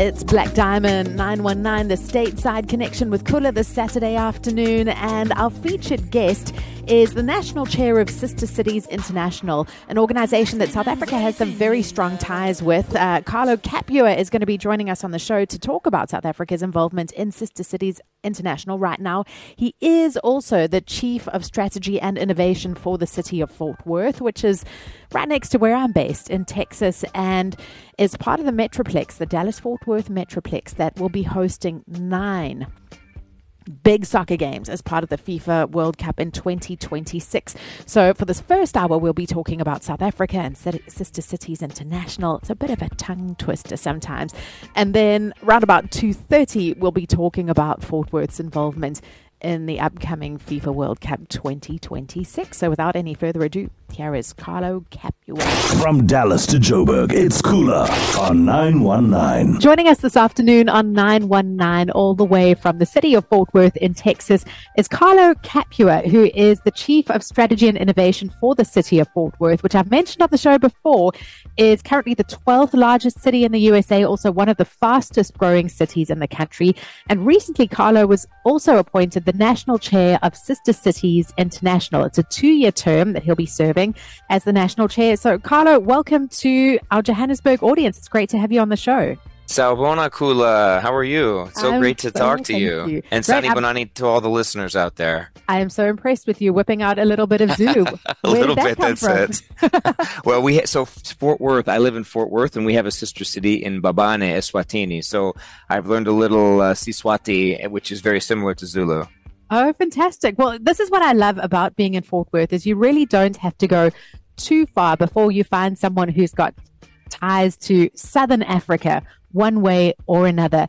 It's Black Diamond 919, the stateside connection with Kula this Saturday afternoon. And our featured guest is the National Chair of Sister Cities International, an organization that South Africa has some very strong ties with. Carlo Capua is going to be joining us on the show to talk about South Africa's involvement in Sister Cities International right now. He is also the Chief of Strategy and Innovation for the city of Fort Worth, which is right next to where I'm based in Texas, and is part of the Metroplex, the Dallas-Fort Worth Metroplex, that will be hosting 9 big soccer games as part of the FIFA World Cup in 2026. So for this first hour, we'll be talking about South Africa and Sister Cities International. It's a bit of a tongue twister sometimes. And then around about 2:30, we'll be talking about Fort Worth's involvement in the upcoming FIFA World Cup 2026. So without any further ado, here is Carlo Capua. From Dallas to Joburg, it's Kula on 919. Joining us this afternoon on 919, all the way from the city of Fort Worth in Texas, is Carlo Capua, who is the Chief of Strategy and Innovation for the city of Fort Worth, which I've mentioned on the show before, is currently the 12th largest city in the USA, also one of the fastest growing cities in the country. And recently, Carlo was also appointed the National Chair of Sister Cities International. It's a 2-year term that he'll be serving as the National Chair. So, Carlo, welcome to our Johannesburg audience. It's great to have you on the show. Sawubona Kula, how are you? So great to talk to you. And Sani Bonani to all the listeners out there. I am so impressed with you whipping out a little bit of Zulu. A little bit, that's it. Well, so Fort Worth, I live in Fort Worth, and we have a sister city in Mbabane, Eswatini. So I've learned a little Siswati, which is very similar to Zulu. Oh, fantastic. Well, this is what I love about being in Fort Worth, is you really don't have to go too far before you find someone who's got ties to Southern Africa one way or another.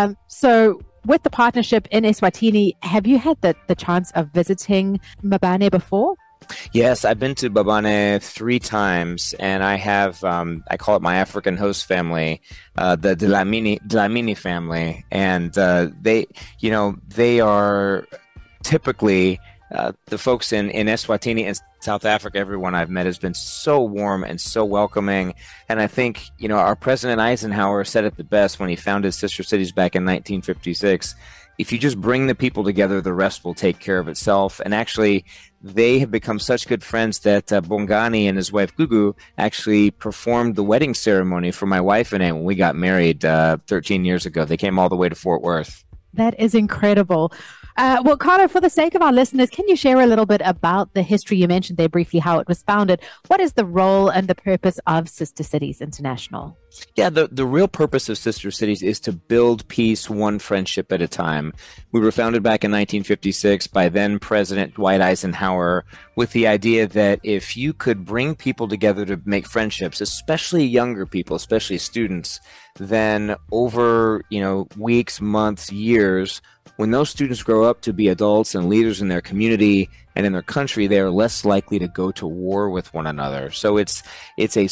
So with the partnership in Eswatini, have you had the chance of visiting Mbabane before? Yes, I've been to Mbabane 3 times, and I have, I call it my African host family, the Dlamini family. And they are typically the folks in Eswatini and South Africa. Everyone I've met has been so warm and so welcoming. And I think, our President Eisenhower said it the best when he founded Sister Cities back in 1956. If you just bring the people together, the rest will take care of itself. And actually, they have become such good friends that Bongani and his wife Gugu actually performed the wedding ceremony for my wife and I when we got married 13 years ago. They came all the way to Fort Worth. That is incredible. Well, Carlo, for the sake of our listeners, can you share a little bit about the history? You mentioned there briefly how it was founded. What is the role and the purpose of Sister Cities International? Yeah, the real purpose of Sister Cities is to build peace one friendship at a time. We were founded back in 1956 by then President Dwight Eisenhower with the idea that if you could bring people together to make friendships, especially younger people, especially students, then over, weeks, months, years, when those students grow up to be adults and leaders in their community and in their country, they are less likely to go to war with one another. So it's a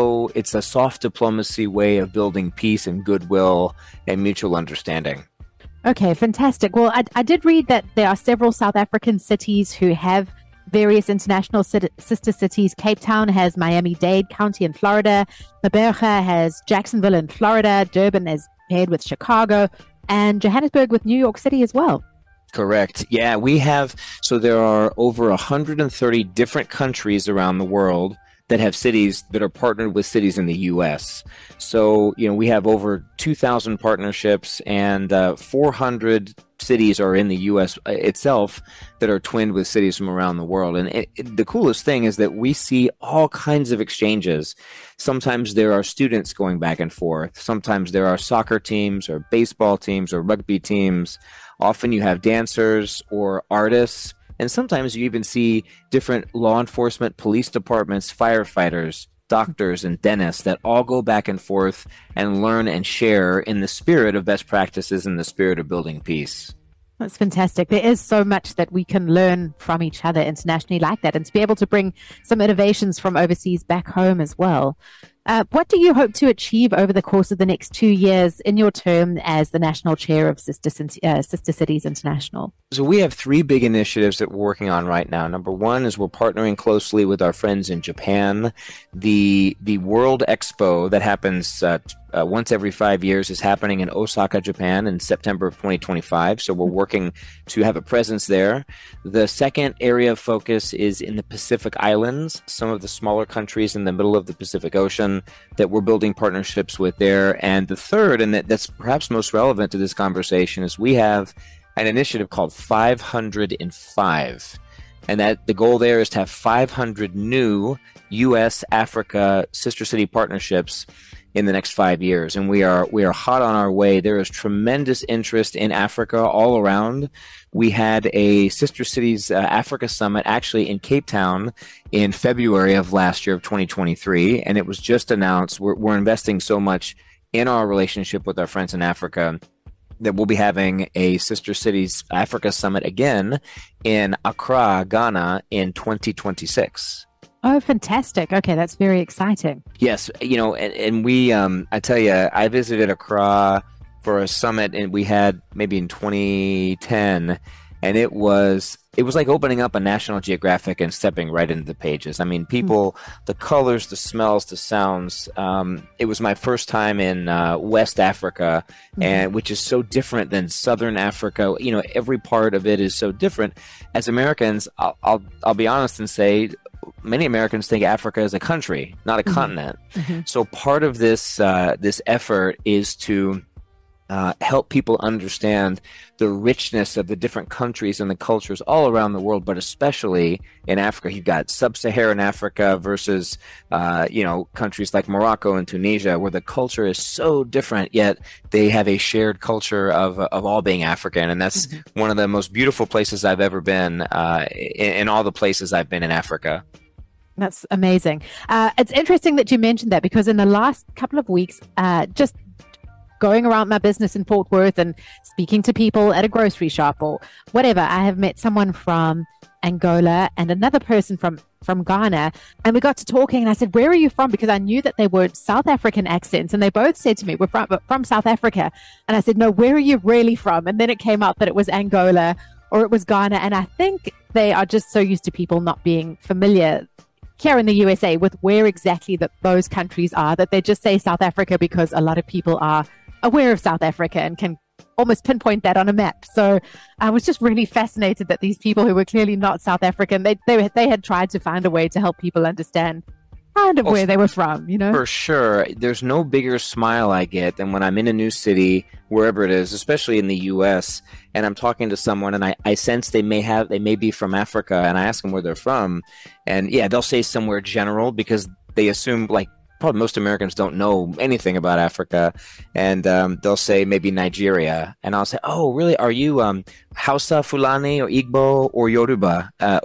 soft diplomacy way of building peace and goodwill and mutual understanding. Okay, fantastic. Well, I did read that there are several South African cities who have various international sister cities. Cape Town has Miami-Dade County in Florida. Maberga has Jacksonville in Florida. Durban is paired with Chicago. And Johannesburg with New York City as well. Correct. Yeah, so there are over 130 different countries around the world that have cities that are partnered with cities in the U.S. So, we have over 2,000 partnerships, and 400 cities are in the U.S. itself that are twinned with cities from around the world. And the coolest thing is that we see all kinds of exchanges. Sometimes there are students going back and forth. Sometimes there are soccer teams or baseball teams or rugby teams. Often you have dancers or artists. And sometimes you even see different law enforcement, police departments, firefighters, doctors, and dentists that all go back and forth and learn and share in the spirit of best practices and the spirit of building peace. That's fantastic. There is so much that we can learn from each other internationally like that, and to be able to bring some innovations from overseas back home as well. What do you hope to achieve over the course of the next 2 years in your term as the National Chair of Sister Cities International? So we have 3 big initiatives that we're working on right now. Number 1 is we're partnering closely with our friends in Japan. The World Expo that happens once every 5 years, is happening in Osaka, Japan in September of 2025. So we're working to have a presence there. The second area of focus is in the Pacific Islands, some of the smaller countries in the middle of the Pacific Ocean that we're building partnerships with there. And the third, and that's perhaps most relevant to this conversation, is we have an initiative called 505. And that the goal there is to have 500 new U.S. Africa sister city partnerships in the next 5 years. And we are hot on our way. There is tremendous interest in Africa all around. We had a Sister Cities Africa Summit actually in Cape Town in February of last year of 2023. And it was just announced. We're investing so much in our relationship with our friends in Africa that we'll be having a Sister Cities Africa Summit again in Accra, Ghana in 2026. Oh, fantastic. Okay, that's very exciting. Yes, and we, I tell you, I visited Accra for a summit, and we had maybe in 2010, and it was like opening up a National Geographic and stepping right into the pages. I mean, people, the colors, the smells, the sounds. It was my first time in West Africa, and which is so different than Southern Africa. Every part of it is so different. As Americans, I'll be honest and say, many Americans think Africa is a country, not a continent. So part of this effort is to help people understand the richness of the different countries and the cultures all around the world, but especially in Africa. You've got sub-Saharan Africa versus, countries like Morocco and Tunisia, where the culture is so different, yet they have a shared culture of all being African. And that's one of the most beautiful places I've ever been in all the places I've been in Africa. That's amazing. It's interesting that you mentioned that, because in the last couple of weeks, just going around my business in Fort Worth and speaking to people at a grocery shop or whatever, I have met someone from Angola and another person from Ghana. And we got to talking, and I said, where are you from? Because I knew that they were South African accents. And they both said to me, we're from South Africa. And I said, no, where are you really from? And then it came up that it was Angola or it was Ghana. And I think they are just so used to people not being familiar here in the USA with where exactly that those countries are, that they just say South Africa because a lot of people are aware of South Africa and can almost pinpoint that on a map. So I was just really fascinated that these people who were clearly not South African, they had tried to find a way to help people understand kind of where they were from, For sure. There's no bigger smile I get than when I'm in a new city, wherever it is, especially in the U.S., and I'm talking to someone and I sense they may be from Africa, and I ask them where they're from, and they'll say somewhere general because they assume, like, probably most Americans don't know anything about Africa, and they'll say maybe Nigeria, and I'll say, oh, really? Are you Hausa, Fulani, or Igbo, or Yoruba,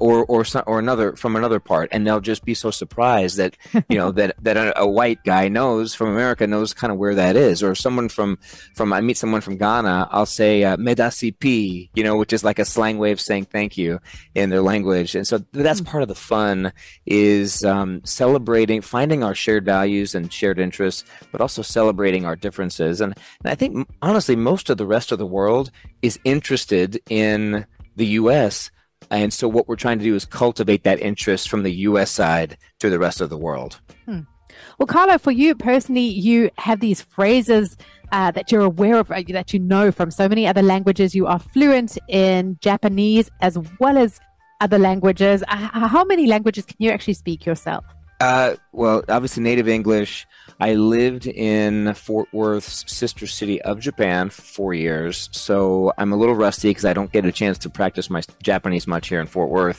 or another from another part? And they'll just be so surprised that that a white guy from America knows kind of where that is. Or someone from I meet someone from Ghana, I'll say Medasipi, which is like a slang way of saying thank you in their language. And so that's part of the fun, is celebrating, finding our shared values and shared interests, but also celebrating our differences. And I think, honestly, most of the rest of the world is interested in the U.S., and so what we're trying to do is cultivate that interest from the U.S. side to the rest of the world. Well, Carlo, for you personally, you have these phrases that you're aware of, that you know from so many other languages. You are fluent in Japanese as well as other languages. How many languages can you actually speak yourself? Well, obviously native English. I lived in Fort Worth's sister city of Japan for 4 years, so I'm a little rusty because I don't get a chance to practice my Japanese much here in Fort Worth.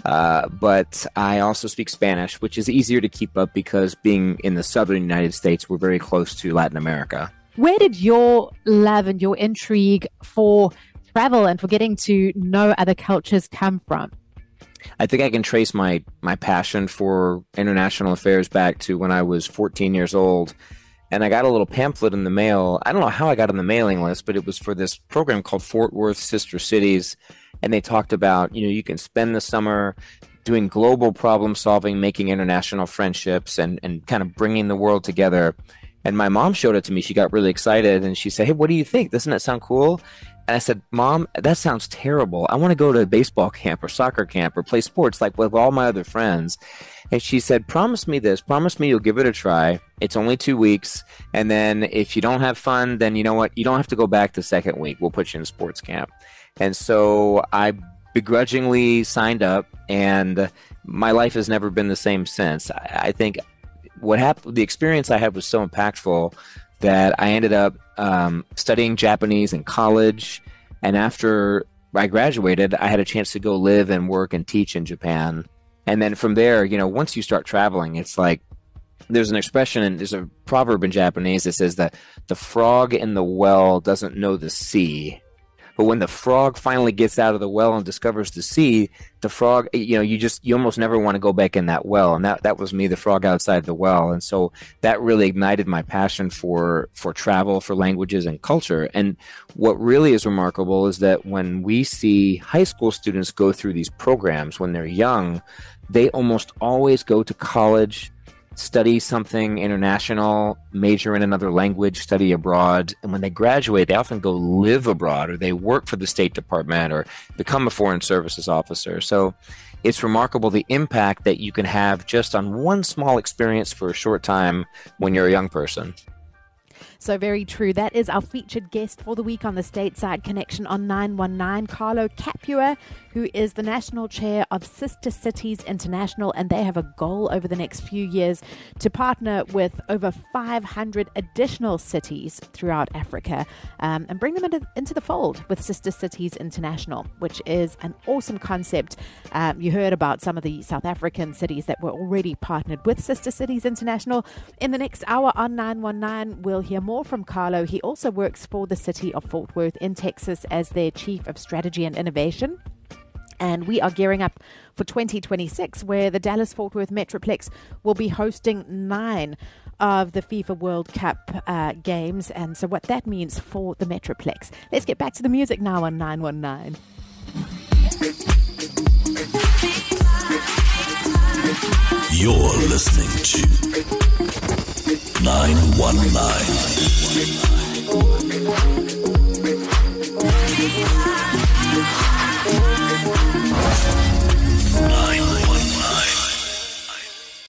But I also speak Spanish, which is easier to keep up because being in the southern United States, we're very close to Latin America. Where did your love and your intrigue for travel and for getting to know other cultures come from? I think I can trace my passion for international affairs back to when I was 14 years old. And I got a little pamphlet in the mail. I don't know how I got on the mailing list, but it was for this program called Fort Worth Sister Cities. And they talked about, you can spend the summer doing global problem solving, making international friendships, and kind of bringing the world together. And my mom showed it to me. She got really excited and she said, "Hey, what do you think? Doesn't that sound cool?" And I said, "Mom, that sounds terrible. I want to go to a baseball camp or soccer camp or play sports like with all my other friends." And she said, "Promise me this. Promise me you'll give it a try. It's only 2 weeks. And then if you don't have fun, then you know what? You don't have to go back the second week. We'll put you in sports camp." And so I begrudgingly signed up, and my life has never been the same since. I think what happened, the experience I had was so impactful that I ended up studying Japanese in college. And after I graduated, I had a chance to go live and work and teach in Japan. And then from there, once you start traveling, it's like there's an expression and there's a proverb in Japanese that says that the frog in the well doesn't know the sea. But when the frog finally gets out of the well and discovers the sea, the frog, you almost never want to go back in that well. And that was me, the frog outside the well. And so that really ignited my passion for travel, for languages and culture. And what really is remarkable is that when we see high school students go through these programs when they're young, they almost always go to college, study something international, major in another language, study abroad. And when they graduate, they often go live abroad, or they work for the State Department or become a foreign services officer. So it's remarkable the impact that you can have just on one small experience for a short time when you're a young person. So very true. That is our featured guest for the week on the Stateside Connection on 919, Carlo Capua, who is the National Chair of Sister Cities International, and they have a goal over the next few years to partner with over 500 additional cities throughout Africa and bring them into the fold with Sister Cities International, which is an awesome concept. You heard about some of the South African cities that were already partnered with Sister Cities International. In the next hour on 919, we'll hear more from Carlo. He also works for the city of Fort Worth in Texas as their Chief of Strategy and Innovation. And we are gearing up for 2026, where the Dallas-Fort Worth Metroplex will be hosting 9 of the FIFA World Cup games. And so what that means for the Metroplex. Let's get back to the music now on 919. You're listening to 919.